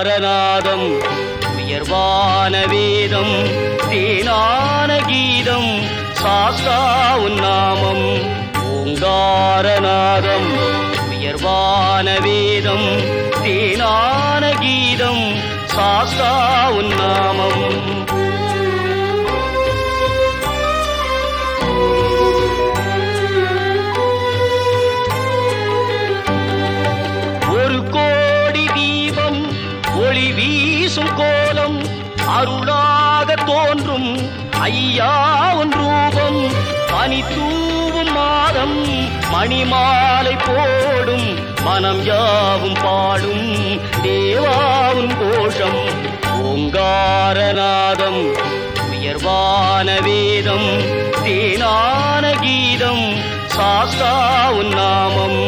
ஓங்காரநாதம் உயர்வான வேதம் தேனான கீதம் சாஸ்தா உன் நாமம். ஓங்காரநாதம் உயர்வான வேதம் தேனான கீதம் சாஸ்தா உன் நாமம். ஒரு கோடி தீபம் ஒளி வீசும் கோலம் அருளாக தோன்றும் ஐயா உன் ரூபம். பனி தூவும் மாதம் மணிமாலை போடும் மனம் யாவும் பாடும் தேவாவும் கோஷம். ஓங்காரநாதம் உயர்வான வேதம் தேனான கீதம் சாஸ்தா உன் நாமம்.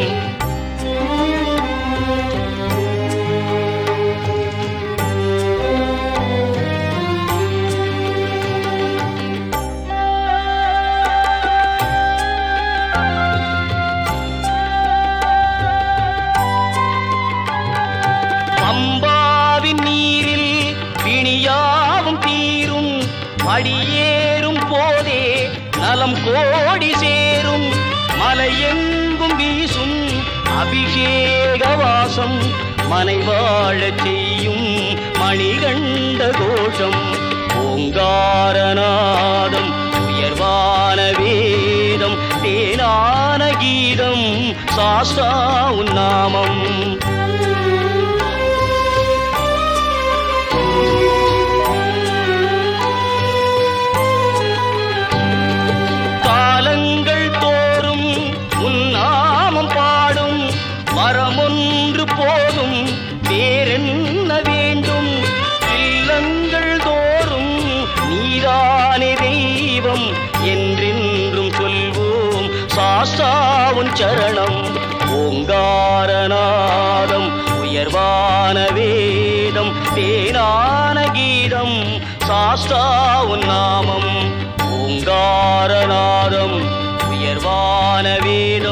அம்பாவின் நீரில் பிணியாவும் தீரும் அடியேறும் போதே நலம் கோடி சேரும். மலையெங்கும் வீசும் அபிஷேக வாசம் மனை வாழச் செய்யும் மணிகண்ட கோஷம். ஓங்காரநாதம் உயர்வான வேதம் தேனான கீதம் சாஸ்தா உன் நாமம். மரமொன்று போதும் வேறென்ன வேண்டும். இல்லங்கள் தோறும் நீதானே தெய்வம் என்றென்றும் சொல்வோம் சாஸ்தா உன் சரணம். ஓங்காரநாதம் உயர்வான வேதம் தேனான கீதம் சாஸ்தா உன் நாமம். ஓங்காரநாதம் உயர்வான வேதம்